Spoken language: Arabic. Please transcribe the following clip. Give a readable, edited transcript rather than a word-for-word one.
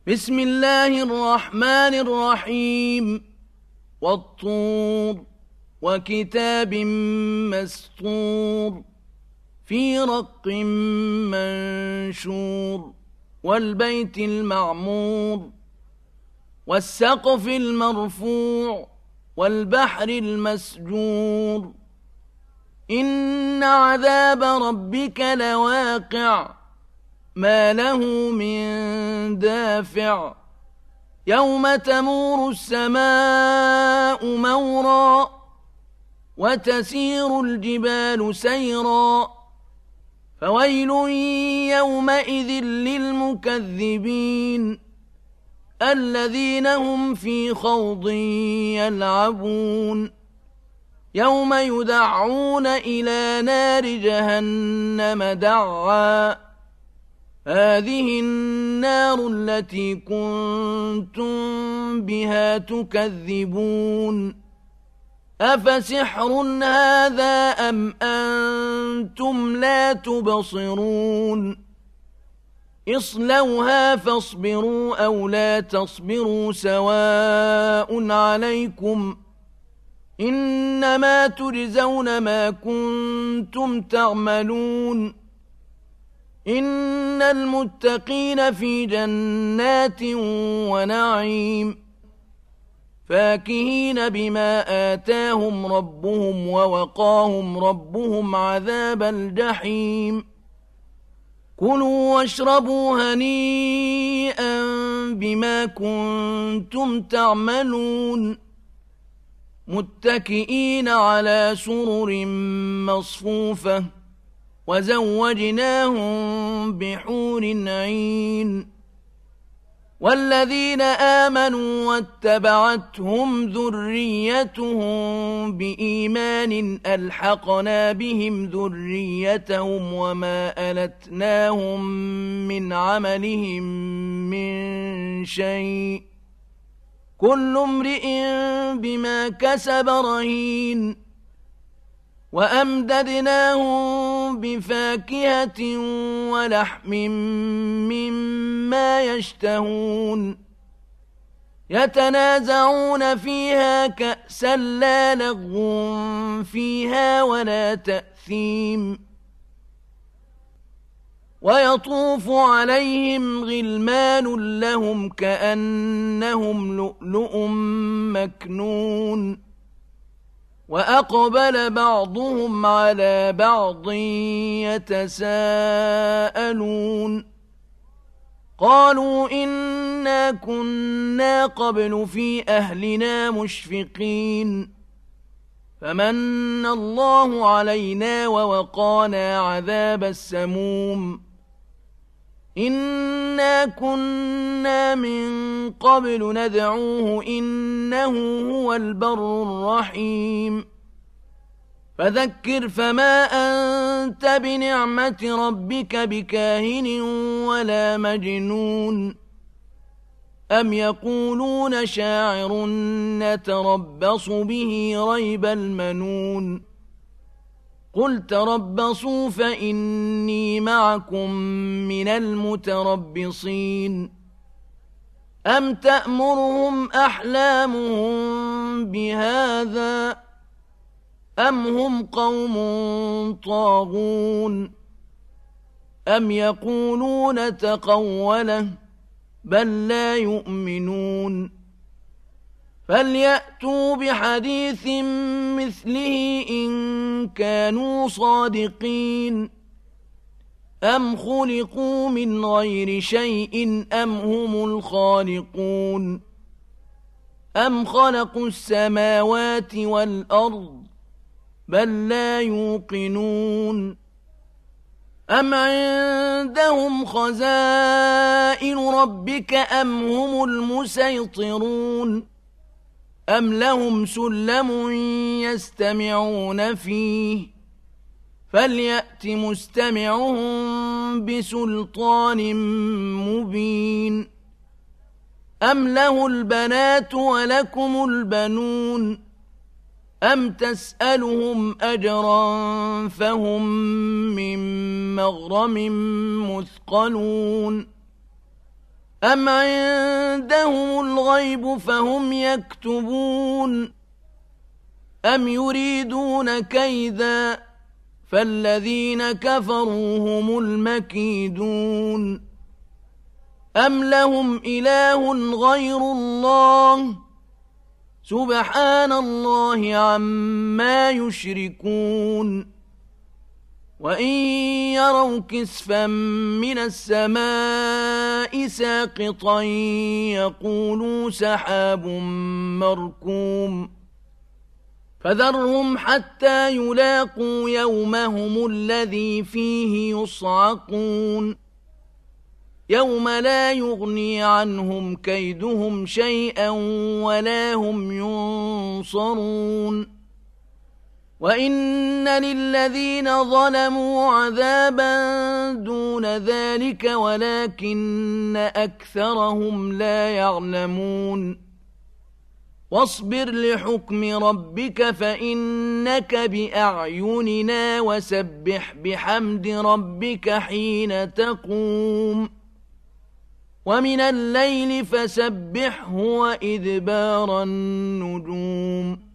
بسم الله الرحمن الرحيم والطور وكتاب مسطور في رق منشور والبيت المعمور والسقف المرفوع والبحر المسجور إن عذاب ربك لواقع ما له من دافع يوم تمور السماء مورا وتسير الجبال سيرا فويل يومئذ للمكذبين الذين هم في خوض يلعبون يوم يدعون إلى نار جهنم دعا هذه النار التي كنتم بها تكذبون أفسحر هذا أم أنتم لا تبصرون اصلوها فاصبروا أو لا تصبروا سواء عليكم إنما تجزون ما كنتم تعملون إن المتقين في جنات ونعيم فاكهين بما آتاهم ربهم ووقاهم ربهم عذاب الجحيم كلوا واشربوا هنيئا بما كنتم تعملون متكئين على سرر مصفوفة وزوجناهم بحور عين والذين آمنوا واتبعتهم ذريتهم بإيمان ألحقنا بهم ذريتهم وما ألتناهم من عملهم من شيء كل امرئ بما كسب رهين وأمددناهم بفاكهة ولحم مما يشتهون يتنازعون فيها كأسا لا لغو فيها ولا تأثيم ويطوف عليهم غلمان لهم كأنهم لؤلؤ مكنون وأقبل بعضهم على بعض يتساءلون قالوا إنا كنا قبل في أهلنا مشفقين فمن الله علينا ووقانا عذاب السموم إنا كنا من قبل ندعوه إنه هو البر الرحيم فذكر فما أنت بنعمة ربك بكاهن ولا مجنون أم يقولون شاعر نتربص به ريب المنون قل تربصوا فإني معكم من المتربصين أم تأمرهم أحلامهم بهذا أم هم قوم طاغون أم يقولون تقوله بل لا يؤمنون فليأتوا بحديث مثله إن كانوا صادقين أم خلقوا من غير شيء أم هم الخالقون أم خلقوا السماوات والأرض بل لا يوقنون أم عندهم خزائن ربك أم هم المسيطرون أم لهم سلم يستمعون فيه فليأت مستمعهم بسلطان مبين أم له البنات ولكم البنون أم تسألهم أجرا فهم من مغرم مثقلون أم عندهم الغيب فهم يكتبون أم يريدون كيدا فالذين كفروا هم المكيدون أم لهم إله غير الله سبحان الله عما يشركون وإن يروا كسفا من السماء ساقطا يقولوا سحاب مركوم فذرهم حتى يلاقوا يومهم الذي فيه يصعقون يوم لا يغني عنهم كيدهم شيئا ولا هم ينصرون وإن للذين ظلموا عذابا دون ذلك ولكن أكثرهم لا يعلمون واصبر لحكم ربك فإنك بأعيننا وسبح بحمد ربك حين تقوم ومن الليل فسبحه وإدبار النجوم